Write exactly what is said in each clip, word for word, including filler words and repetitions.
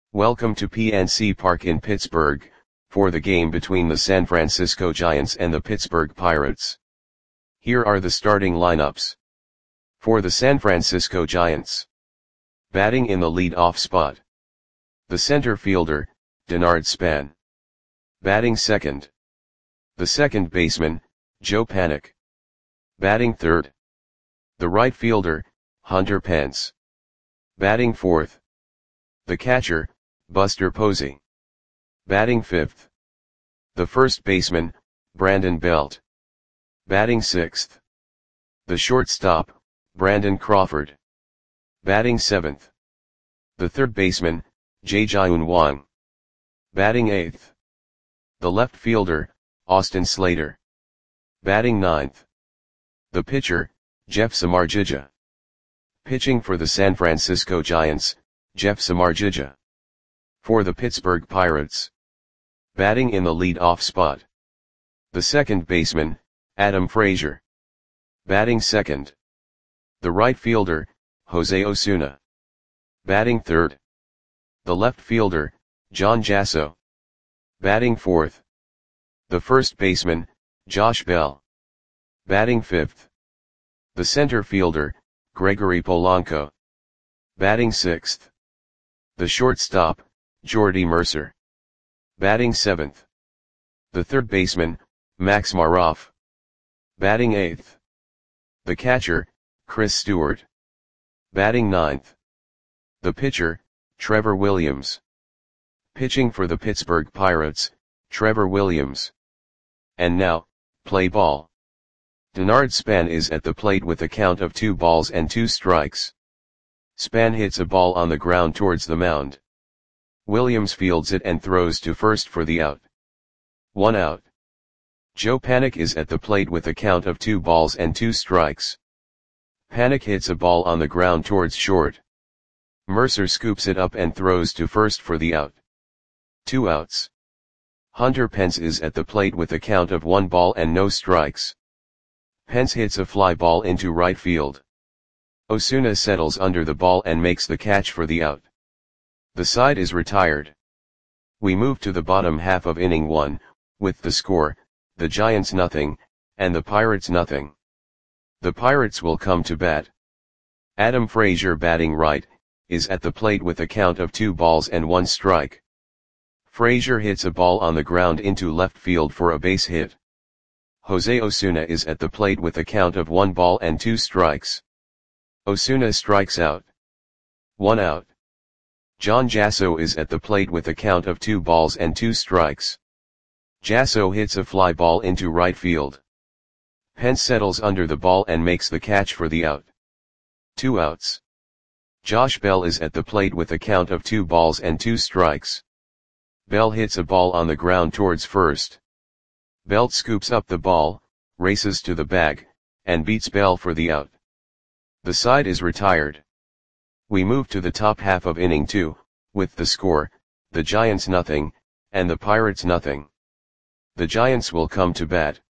Welcome to P N C Park in Pittsburgh, for the game between the San Francisco Giants and the Pittsburgh Pirates. Here are the starting lineups. For the San Francisco Giants. Batting in the lead-off spot. The center fielder, Denard Span. Batting second. The second baseman, Joe Panik. Batting third. The right fielder, Hunter Pence. Batting fourth. The catcher, Buster Posey. Batting fifth. The first baseman, Brandon Belt. Batting sixth. The shortstop, Brandon Crawford. Batting seventh. The third baseman, Jae-Jyun Wang. Batting eighth. The left fielder, Austin Slater. Batting ninth. The pitcher, Jeff Samardzija. Pitching for the San Francisco Giants, Jeff Samardzija. For the Pittsburgh Pirates. Batting in the lead-off spot. The second baseman, Adam Frazier. Batting second. The right fielder, Jose Osuna. Batting third. The left fielder, John Jasso. Batting fourth. The first baseman, Josh Bell. Batting fifth. The center fielder, Gregory Polanco. Batting sixth. The shortstop, Jordy Mercer. Batting seventh. The third baseman, Max Maroff. Batting eighth. The catcher, Chris Stewart. Batting ninth. The pitcher, Trevor Williams. Pitching for the Pittsburgh Pirates, Trevor Williams. And now, play ball. Denard Span is at the plate with a count of two balls and two strikes. Span hits a ball on the ground towards the mound. Williams fields it and throws to first for the out. One out. Joe Panik is at the plate with a count of two balls and two strikes. Panik hits a ball on the ground towards short. Mercer scoops it up and throws to first for the out. Two outs. Hunter Pence is at the plate with a count of one ball and no strikes. Pence hits a fly ball into right field. Osuna settles under the ball and makes the catch for the out. The side is retired. We move to the bottom half of inning one, with the score, the Giants nothing, and the Pirates nothing. The Pirates will come to bat. Adam Frazier, batting right, is at the plate with a count of two balls and one strike. Frazier hits a ball on the ground into left field for a base hit. Jose Osuna is at the plate with a count of one ball and two strikes. Osuna strikes out. One out. John Jasso is at the plate with a count of two balls and two strikes. Jasso hits a fly ball into right field. Pence settles under the ball and makes the catch for the out. Two outs. Josh Bell is at the plate with a count of two balls and two strikes. Bell hits a ball on the ground towards first. Belt scoops up the ball, races to the bag, and beats Bell for the out. The side is retired. We move to the top half of inning two, with the score, the Giants nothing, and the Pirates nothing. The Giants will come to bat.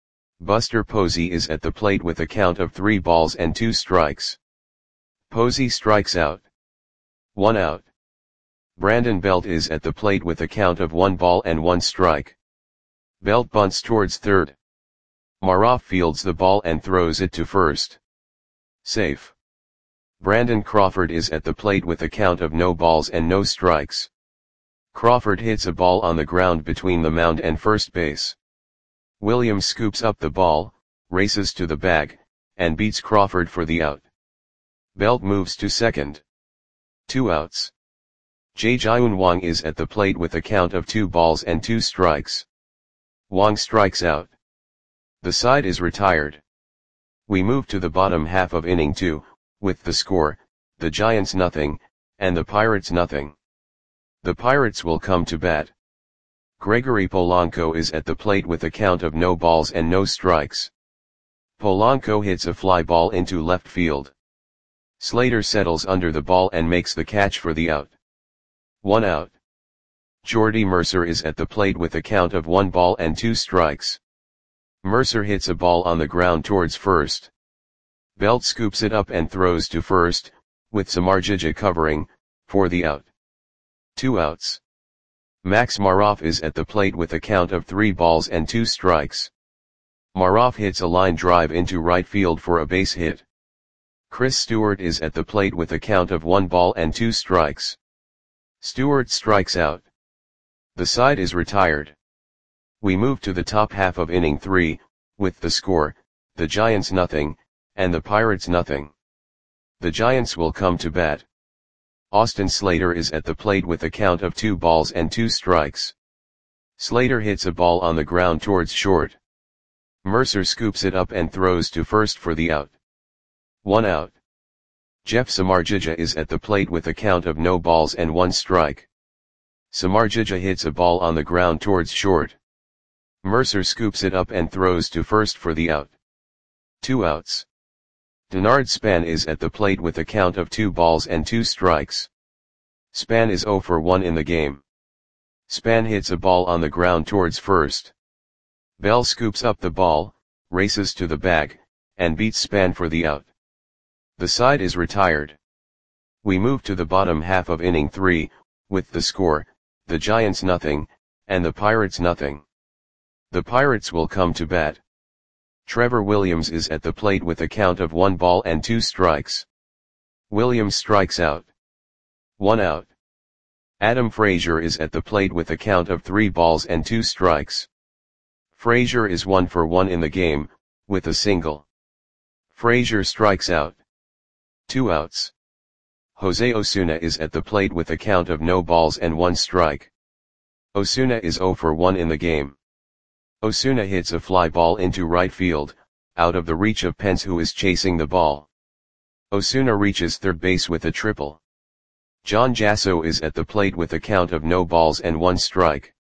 Buster Posey is at the plate with a count of three balls and two strikes. Posey strikes out. One out. Brandon Belt is at the plate with a count of one ball and one strike. Belt bunts towards third. Maroff fields the ball and throws it to first. Safe. Brandon Crawford is at the plate with a count of no balls and no strikes. Crawford hits a ball on the ground between the mound and first base. Williams scoops up the ball, races to the bag, and beats Crawford for the out. Belt moves to second. Two outs. Jae-Jyun Wang is at the plate with a count of two balls and two strikes. Wang strikes out. The side is retired. We move to the bottom half of inning two, with the score, the Giants nothing, and the Pirates nothing. The Pirates will come to bat. Gregory Polanco is at the plate with a count of no balls and no strikes. Polanco hits a fly ball into left field. Slater settles under the ball and makes the catch for the out. One out. Jordy Mercer is at the plate with a count of one ball and two strikes. Mercer hits a ball on the ground towards first. Belt scoops it up and throws to first, with Samardzija covering, for the out. Two outs. Max Maroff is at the plate with a count of three balls and two strikes. Maroff hits a line drive into right field for a base hit. Chris Stewart is at the plate with a count of one ball and two strikes. Stewart strikes out. The side is retired. We move to the top half of inning three, with the score, the Giants nothing, and the Pirates nothing. The Giants will come to bat. Austin Slater is at the plate with a count of two balls and two strikes. Slater hits a ball on the ground towards short. Mercer scoops it up and throws to first for the out. One out. Jeff Samardzija is at the plate with a count of no balls and one strike. Samardzija hits a ball on the ground towards short. Mercer scoops it up and throws to first for the out. Two outs. Denard Span is at the plate with a count of two balls and two strikes. Span is oh for one in the game. Span hits a ball on the ground towards first. Bell scoops up the ball, races to the bag, and beats Span for the out. The side is retired. We move to the bottom half of inning three, with the score, the Giants nothing, and the Pirates nothing. The Pirates will come to bat. Trevor Williams is at the plate with a count of one ball and two strikes. Williams strikes out. One out. Adam Frazier is at the plate with a count of three balls and two strikes. Frazier is one for one in the game, with a single. Frazier strikes out. Two outs. Jose Osuna is at the plate with a count of no balls and one strike. Osuna is oh for one in the game. Osuna hits a fly ball into right field, out of the reach of Pence, who is chasing the ball. Osuna reaches third base with a triple. John Jasso is at the plate with a count of no balls and one strike.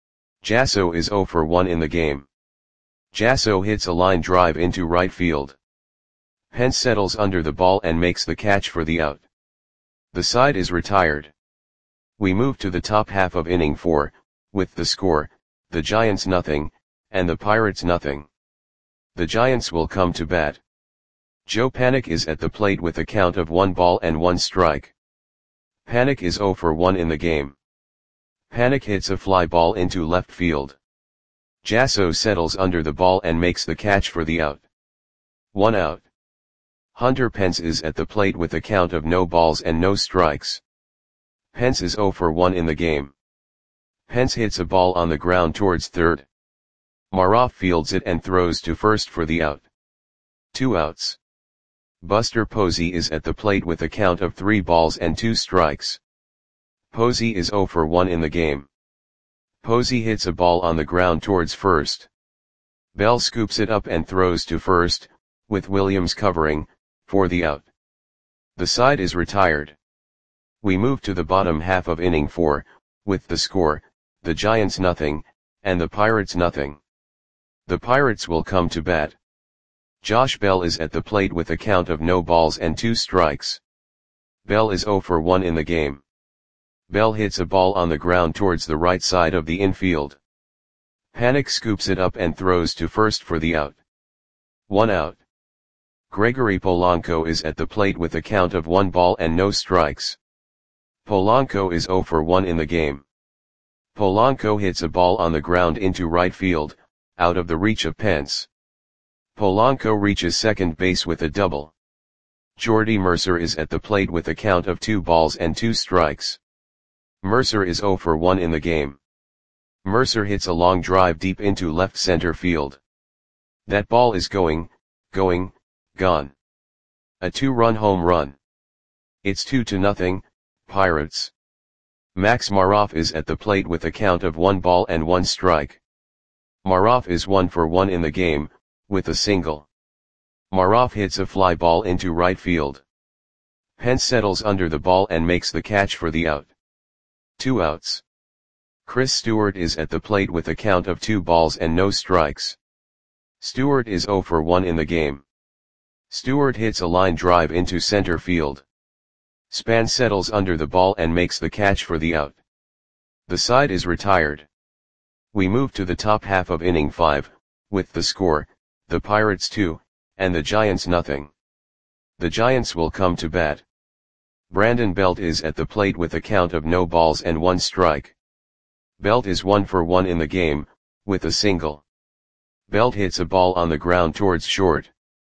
Jasso is oh for one in the game. Jasso hits a line drive into right field. Pence settles under the ball and makes the catch for the out. The side is retired. We move to the top half of inning four, with the score, the Giants nothing, and the Pirates nothing. The Giants will come to bat. Joe Panik is at the plate with a count of one ball and one strike. Panik is oh for one in the game. Panik hits a fly ball into left field. Jasso settles under the ball and makes the catch for the out. One out. Hunter Pence is at the plate with a count of no balls and no strikes. Pence is oh for one in the game. Pence hits a ball on the ground towards third. Maroff fields it and throws to first for the out. Two outs. Buster Posey is at the plate with a count of three balls and two strikes. Posey is oh for one in the game. Posey hits a ball on the ground towards first. Bell scoops it up and throws to first, with Williams covering, for the out. The side is retired. We move to the bottom half of inning four, with the score, the Giants nothing, and the Pirates nothing. The Pirates will come to bat. Josh Bell is at the plate with a count of no balls and two strikes. Bell is oh for one in the game. Bell hits a ball on the ground towards the right side of the infield. Panik scoops it up and throws to first for the out. One out. Gregory Polanco is at the plate with a count of one ball and no strikes. Polanco is oh for one in the game. Polanco hits a ball on the ground into right field, out of the reach of Pence. Polanco reaches second base with a double. Jordy Mercer is at the plate with a count of two balls and two strikes. Mercer is oh for one in the game. Mercer hits a long drive deep into left center field. That ball is going, going, gone. A two-run home run. It's two to nothing, Pirates. Max Maroff is at the plate with a count of one ball and one strike. Maroff is one for one in the game, with a single. Maroff hits a fly ball into right field. Pence settles under the ball and makes the catch for the out. Two outs. Chris Stewart is at the plate with a count of two balls and no strikes. Stewart is oh for one in the game. Stewart hits a line drive into center field. Span settles under the ball and makes the catch for the out. The side is retired. We move to the top half of inning five, with the score, the Pirates two, and the Giants nothing. The Giants will come to bat. Brandon Belt is at the plate with a count of no balls and one strike. Belt is one for one in the game, with a single. Belt hits a ball on the ground towards short.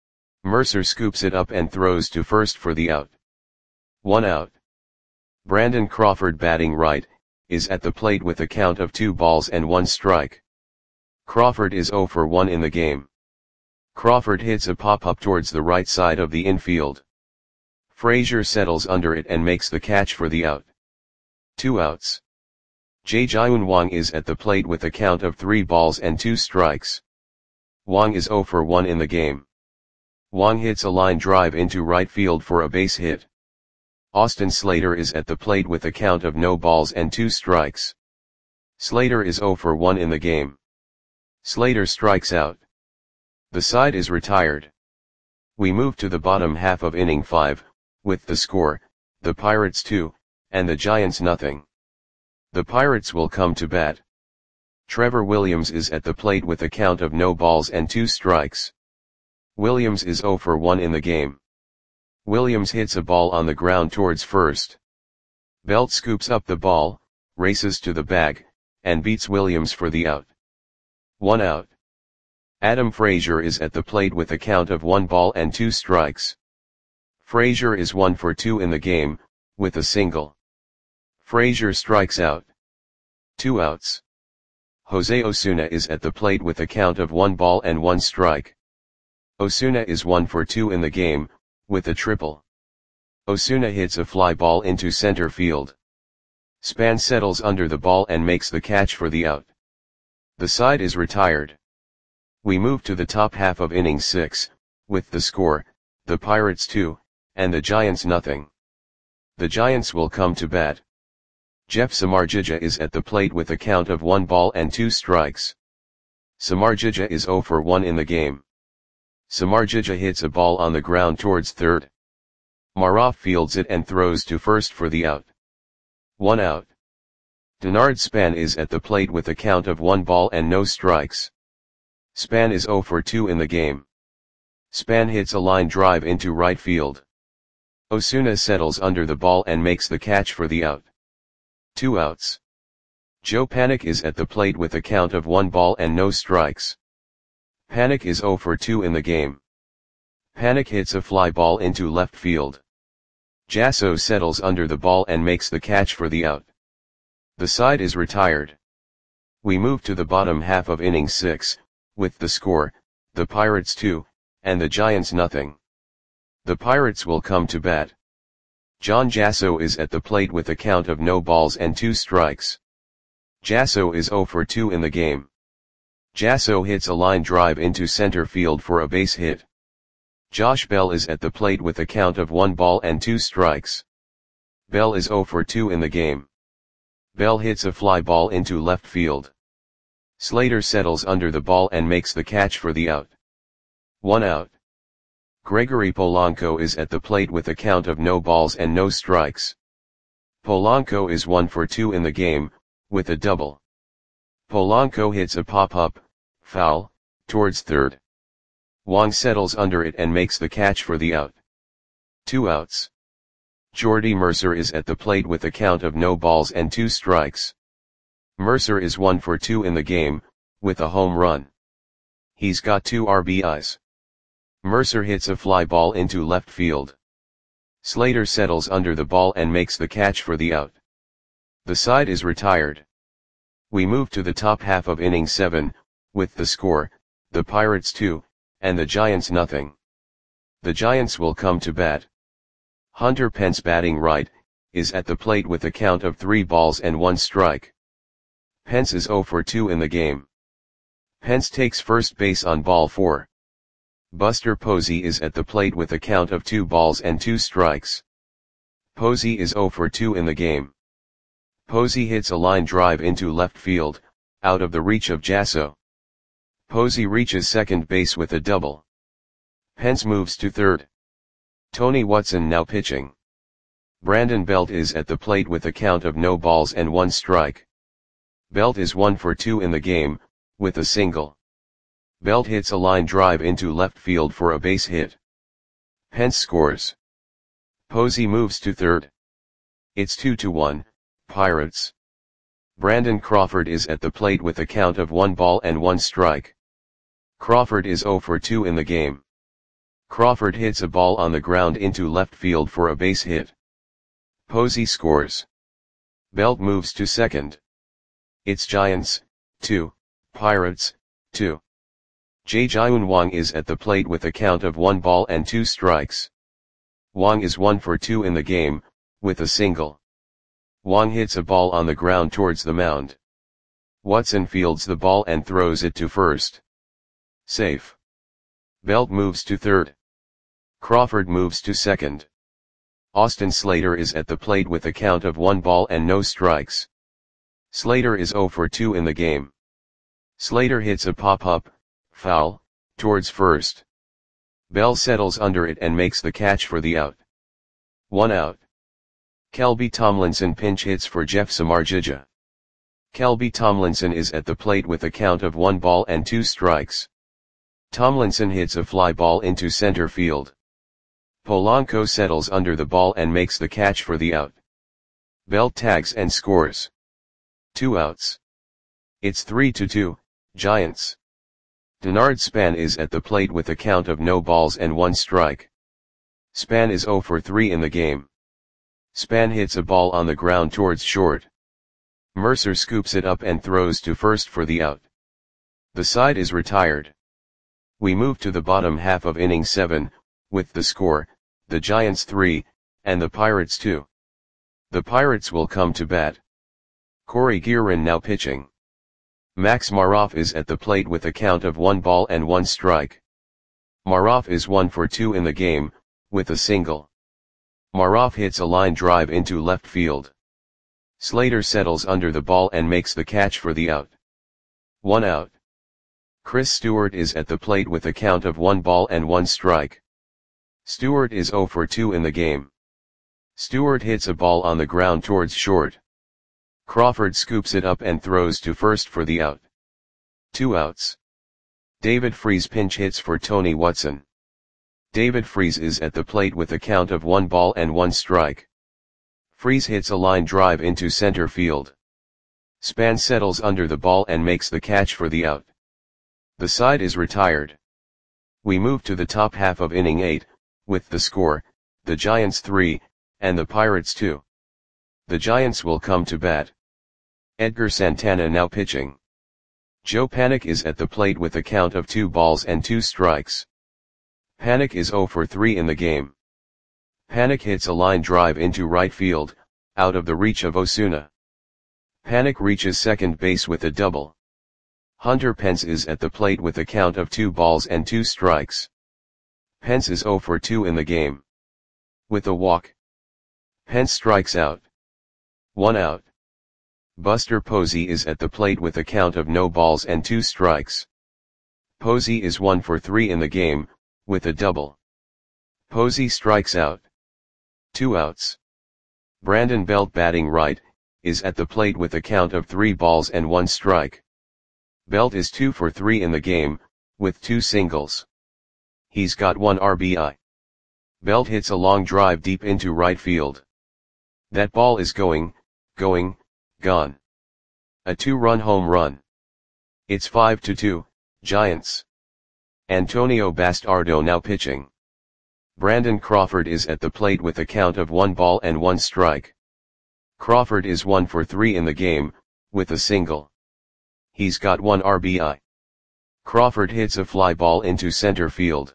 Mercer scoops it up and throws to first for the out. One out. Brandon Crawford, batting right, is at the plate with a count of two balls and one strike. Crawford is zero for one in the game. Crawford hits a pop-up towards the right side of the infield. Frazier settles under it and makes the catch for the out. Two outs. Jae-Jaeun Wang is at the plate with a count of three balls and two strikes. Wang is zero for one in the game. Wang hits a line drive into right field for a base hit. Austin Slater is at the plate with a count of no balls and two strikes. Slater is zero for one in the game. Slater strikes out. The side is retired. We move to the bottom half of inning five, with the score, the Pirates two, and the Giants nothing. The Pirates will come to bat. Trevor Williams is at the plate with a count of no balls and two strikes. Williams is zero for one in the game. Williams hits a ball on the ground towards first. Belt scoops up the ball, races to the bag, and beats Williams for the out. One out. Adam Frazier is at the plate with a count of one ball and two strikes. Frazier is one for two in the game, with a single. Frazier strikes out. Two outs. Jose Osuna is at the plate with a count of one ball and one strike. Osuna is one for two in the game, with a triple. Osuna hits a fly ball into center field. Span settles under the ball and makes the catch for the out. The side is retired. We move to the top half of inning six, with the score, the Pirates two, and the Giants nothing. The Giants will come to bat. Jeff Samardzija is at the plate with a count of one ball and two strikes. Samardzija is zero for one in the game. Samardzija hits a ball on the ground towards third. Maroff fields it and throws to first for the out. One out. Denard Span is at the plate with a count of one ball and no strikes. Span is zero for two in the game. Span hits a line drive into right field. Osuna settles under the ball and makes the catch for the out. Two outs. Joe Panik is at the plate with a count of one ball and no strikes. Panik is zero for two in the game. Panik hits a fly ball into left field. Jasso settles under the ball and makes the catch for the out. The side is retired. We move to the bottom half of inning six, with the score, the Pirates two, and the Giants nothing. The Pirates will come to bat. John Jasso is at the plate with a count of no balls and two strikes. Jasso is zero for two in the game. Jasso hits a line drive into center field for a base hit. Josh Bell is at the plate with a count of one ball and two strikes. Bell is zero for two in the game. Bell hits a fly ball into left field. Slater settles under the ball and makes the catch for the out. One out. Gregory Polanco is at the plate with a count of no balls and no strikes. Polanco is one for two in the game, with a double. Polanco hits a pop-up, foul, towards third. Wang settles under it and makes the catch for the out. Two outs. Jordy Mercer is at the plate with a count of no balls and two strikes. Mercer is one for two in the game, with a home run. He's got two R B Is. Mercer hits a fly ball into left field. Slater settles under the ball and makes the catch for the out. The side is retired. We move to the top half of inning seven, with the score, the Pirates two, and the Giants nothing. The Giants will come to bat. Hunter Pence, batting right, is at the plate with a count of three balls and one strike. Pence is zero for two in the game. Pence takes first base on ball four. Buster Posey is at the plate with a count of two balls and two strikes. Posey is zero for two in the game. Posey hits a line drive into left field, out of the reach of Jasso. Posey reaches second base with a double. Pence moves to third. Tony Watson now pitching. Brandon Belt is at the plate with a count of no balls and one strike. Belt is one for two in the game, with a single. Belt hits a line drive into left field for a base hit. Pence scores. Posey moves to third. It's two to one, Pirates. Brandon Crawford is at the plate with a count of one ball and one strike. Crawford is zero for two in the game. Crawford hits a ball on the ground into left field for a base hit. Posey scores. Belt moves to second. It's Giants, two, Pirates, two. Jae-Jaeun Wang is at the plate with a count of one ball and two strikes. Wang is one for two in the game, with a single. Wang hits a ball on the ground towards the mound. Watson fields the ball and throws it to first. Safe. Belt moves to third. Crawford moves to second. Austin Slater is at the plate with a count of one ball and no strikes. Slater is zero for two in the game. Slater hits a pop-up, foul, towards first. Bell settles under it and makes the catch for the out. One out. Kelby Tomlinson pinch hits for Jeff Samardzija. Kelby Tomlinson is at the plate with a count of one ball and two strikes. Tomlinson hits a fly ball into center field. Polanco settles under the ball and makes the catch for the out. Bell tags and scores. Two outs. It's three to two, Giants. Denard Span is at the plate with a count of no balls and one strike. Span is zero for three in the game. Span hits a ball on the ground towards short. Mercer scoops it up and throws to first for the out. The side is retired. We move to the bottom half of inning seven, with the score, the Giants three, and the Pirates two. The Pirates will come to bat. Corey Guerin now pitching. Max Maroff is at the plate with a count of one ball and one strike. Maroff is one for two in the game, with a single. Maroff hits a line drive into left field. Slater settles under the ball and makes the catch for the out. One out. Chris Stewart is at the plate with a count of one ball and one strike. Stewart is zero for two in the game. Stewart hits a ball on the ground towards short. Crawford scoops it up and throws to first for the out. Two outs. David Freese pinch hits for Tony Watson. David Freese is at the plate with a count of one ball and one strike. Freese hits a line drive into center field. Span settles under the ball and makes the catch for the out. The side is retired. We move to the top half of inning eight, with the score, the Giants three, and the Pirates two. The Giants will come to bat. Edgar Santana now pitching. Joe Panik is at the plate with a count of two balls and two strikes. Panik is zero for three in the game. Panik hits a line drive into right field, out of the reach of Osuna. Panik reaches second base with a double. Hunter Pence is at the plate with a count of two balls and two strikes. Pence is zero for two in the game. With a walk. Pence strikes out. One out. Buster Posey is at the plate with a count of no balls and two strikes. Posey is one for three in the game, with a double. Posey strikes out. Two outs. Brandon Belt batting right, is at the plate with a count of three balls and one strike. Belt is two for three in the game, with two singles. He's got one R B I. Belt hits a long drive deep into right field. That ball is going, going, gone. A two-run home run. It's five to two, Giants. Antonio Bastardo now pitching. Brandon Crawford is at the plate with a count of one ball and one strike. Crawford is one for three in the game, with a single. He's got one R B I. Crawford hits a fly ball into center field.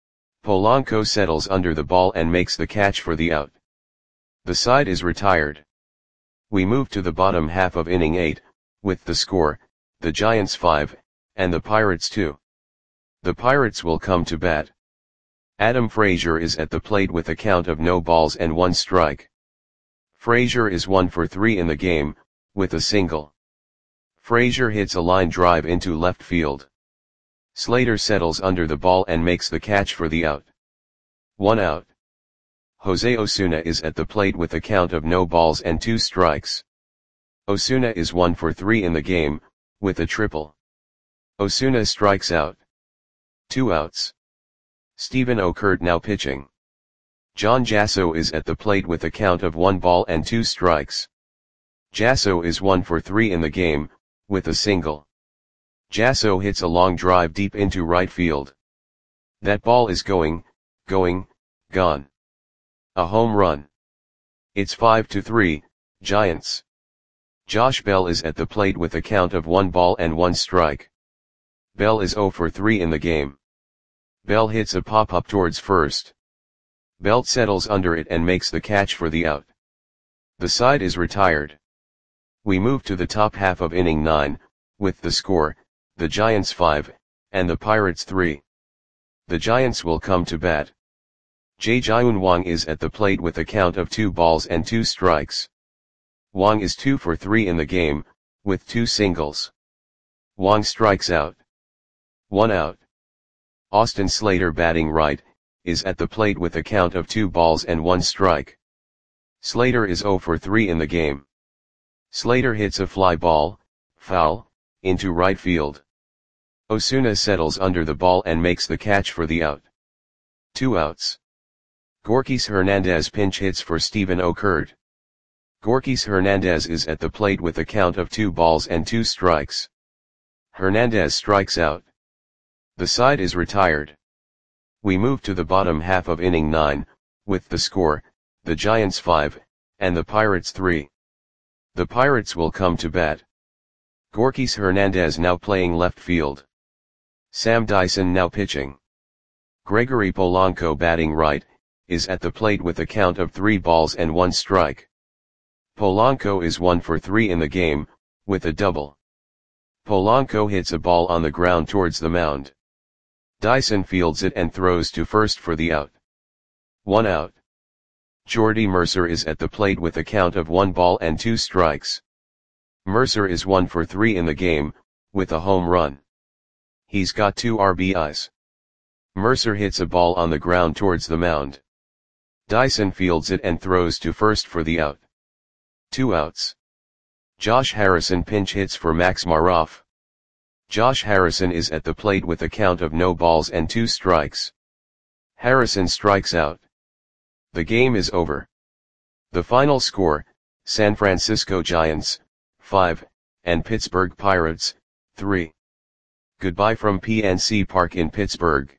Polanco settles under the ball and makes the catch for the out. The side is retired. We move to the bottom half of inning eight, with the score, the Giants five, and the Pirates two. The Pirates will come to bat. Adam Frazier is at the plate with a count of no balls and one strike. Frazier is one for three in the game, with a single. Frazier hits a line drive into left field. Slater settles under the ball and makes the catch for the out. One out. Jose Osuna is at the plate with a count of no balls and two strikes. Osuna is one for three in the game, with a triple. Osuna strikes out. Two outs. Stephen Okert now pitching. John Jasso is at the plate with a count of one ball and two strikes. Jasso is one for three in the game, with a single. Jasso hits a long drive deep into right field. That ball is going, going, gone. A home run. It's five to three, Giants. Josh Bell is at the plate with a count of one ball and one strike. Bell is zero for three in the game. Bell hits a pop-up towards first. Belt settles under it and makes the catch for the out. The side is retired. We move to the top half of inning nine, with the score, the Giants five, and the Pirates three. The Giants will come to bat. Jae-Jaeun Wang is at the plate with a count of two balls and two strikes. Wang is two for three in the game, with two singles. Wang strikes out. One out. Austin Slater, batting right, is at the plate with a count of two balls and one strike. Slater is zero for three in the game. Slater hits a fly ball, foul, into right field. Osuna settles under the ball and makes the catch for the out. Two outs. Gorkys Hernandez pinch hits for Stephen Okert. Gorkys Hernandez is at the plate with a count of two balls and two strikes. Hernandez strikes out. The side is retired. We move to the bottom half of inning nine, with the score, the Giants five, and the Pirates three. The Pirates will come to bat. Gorkys Hernandez now playing left field. Sam Dyson now pitching. Gregory Polanco, batting right, is at the plate with a count of three balls and one strike. Polanco is one for three in the game, with a double. Polanco hits a ball on the ground towards the mound. Dyson fields it and throws to first for the out. One out. Jordy Mercer is at the plate with a count of one ball and two strikes. Mercer is one for three in the game, with a home run. He's got two R B Is. Mercer hits a ball on the ground towards the mound. Dyson fields it and throws to first for the out. Two outs. Josh Harrison pinch hits for Max Maroff. Josh Harrison is at the plate with a count of no balls and two strikes. Harrison strikes out. The game is over. The final score, San Francisco Giants, five, and Pittsburgh Pirates, three. Goodbye from P N C Park in Pittsburgh.